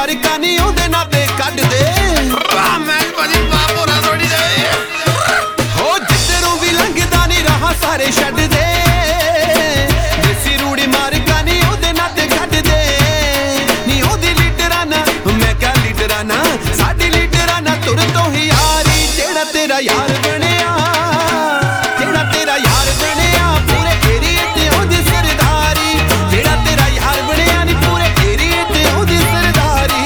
ਮਾਰਕਾ ਨੀ ਉਹਦੇ ਨਾਂ ਤੇ ਕੱਢ ਦੇ। ਮੈਂ ਭਾਜੀ ਬਾਪੂ ਨਾ ਥੋੜੀ ਦੇ ਹੋ ਜਿੱਧਰੋਂ ਵੀ ਲੰਘਦਾ ਨੀ ਰਾਹ ਸਾਰੇ ਛੱਡ ਦੇ। ਦੇਸੀ ਰੂੜੀ ਮਾਰਕਾ ਨੀ ਉਹਦੇ ਨਾਂ ਤੇ ਕੱਢ ਦੇ। ਨੀ ਉਹਦੀ ਲੀਡਰਾਨਾ ਮੈਂ ਕਿਹਾ ਲੀਡਰਾਨਾ ਸਾਡੀ ਲੀਡਰਾਨਾ ਤੁਰ ਤੋਂ ਹੀ ਯਾਰੀ। ਜਿਹੜਾ ਤੇਰਾ ਯਾਰ ਬਣਿਆ, ਜਿਹੜਾ ਤੇਰਾ ਯਾਰ ਬਣਿਆ ਪੂਰੇ ਏਰੀਏ ਤੇ ਉਹਦੀ ਸਰਦਾਰੀ। ਜਿਹੜਾ ਤੇਰਾ ਯਾਰ ਬਣਿਆ ਨੀ ਪੂਰੇ ਏਰੀਏ ਤੇ ਉਹਦੀ ਸਰਦਾਰੀ।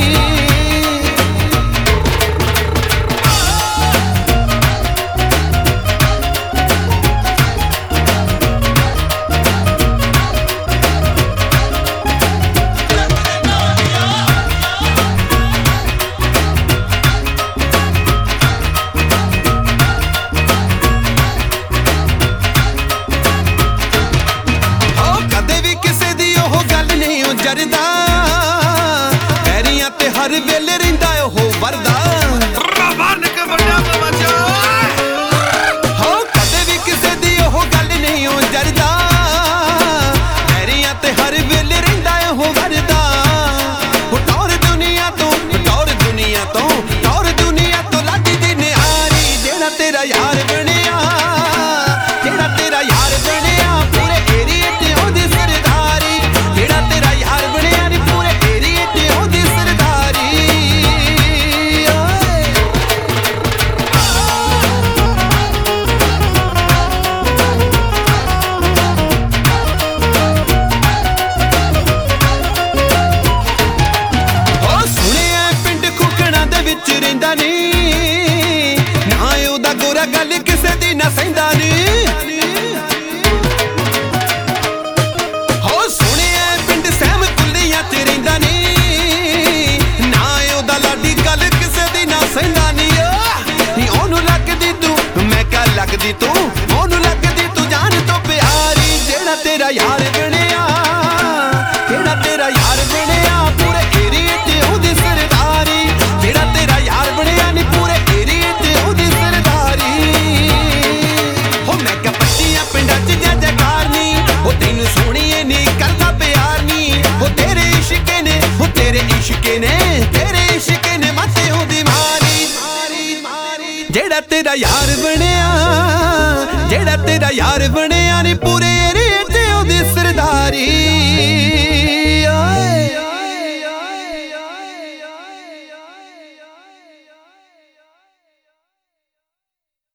ਜਰਦਾ ਪੈਰੀਆਂ ਤੇ ਹਰ ਵੇਲੇ ਰਹਿੰਦਾ ਉਹ ਵਰਦਾ। ਬਨ ਕੇ ਵੱਡਾ ਬਚਾ ਹੋ ਕਦੇ ਵੀ ਕਿਸੇ ਦੀ ਉਹ ਗੱਲ ਨਹੀਂ ਉਹ ਜਰਦਾ। ਪੈਰੀਆਂ ਤੇ ਹਰ ਵੇਲੇ ਰਹਿੰਦਾ ਉਹ ਵਰਦਾ। ਟੌਰ ਦੁਨੀਆ ਤੋਂ ਟੌਰ ਦੁਨੀਆ ਤੋਂ ਟੌਰ ਦੁਨੀਆ ਤੋਂ ਲਾਡੀ ਦੀ ਨਿਆਰੀ। ਜਿਹੜਾ ਤੇਰਾ ਯਾਰ ਬਣਿਆ, ਜਿਹੜਾ ਤੇਰਾ ਯਾਰ ਬਣਿਆ ਪੂਰੇ ਏਰੀਏ ਤੇ ਉਹਦੀ ਸਰਦਾਰੀ। ਜਿਹੜਾ ਤੇਰਾ ਯਾਰ ਬਣਿਆ ਨੀ ਪੂਰੇ ਏਰੀਏ ਤੇ ਉਹਦੀ ਸਰਦਾਰੀ। ਓ ਸੁਣਿਆ ਪਿੰਡ ਖੁਕਣਾ ਦੇ ਵਿੱਚ ਰਹਿੰਦਾ ਨੀ ਨਾ ਉਹਦਾ ਗੋਰਾ ਗੱਲ ਕਿਸੇ ਦੀ ਨਾ ਸਹਿੰਦਾ ਨੀ। ਲੱਗਦੀ ਤੂੰ ਉਹਨੂੰ ਲੱਗਦੀ ਤੂੰ ਜਾਨ ਤੋਂ ਪਿਆਰੀ। ਜਿਹੜਾ ਤੇਰਾ ਯਾਰ ਬਣਿਆ, ਜਿਹੜਾ ਤੇਰਾ ਯਾਰ ਬਣਿਆ ਪੂਰੇ ਏਰੀਏ ਤੇ ਉਹਦੀ ਸਰਦਾਰੀ। ਜਿਹੜਾ ਤੇਰਾ ਯਾਰ ਬਣਿਆ ਨੀ ਪੂਰੇ ਏਰੀਏ ਤੇ ਉਹਦੀ ਸਰਦਾਰੀ। ਹੋ ਮੈਂ ਕਿਹਾ ਪੱਟੀਆਂ ਪਿੰਡਾਂ 'ਚ ਜੈ ਜੈਕਾਰ ਨੀ ਉਹ ਤੈਨੂੰ ਸੋਹਣੀਏ ਨੀ ਕਰਦਾ ਪਿਆਰ ਨੀ। ਉਹ ਤੇਰੇ ਇਸ਼ਕੇ ਨੇ, ਉਹ ਤੇਰੇ ਇਸ਼ਕੇ ਨੇ, ਤੇਰੇ ਇਸ਼ਕੇ ਨੇ ਮਾਤੇ ਉਹਦੀ ਮਾਰੀ। ਜਿਹੜਾ ਤੇਰਾ ਯਾਰ ਬਣਿਆ, ਜਿਹੜਾ ਤੇਰਾ ਯਾਰ ਬਣਿਆ ਨੀ ਪੂਰੇ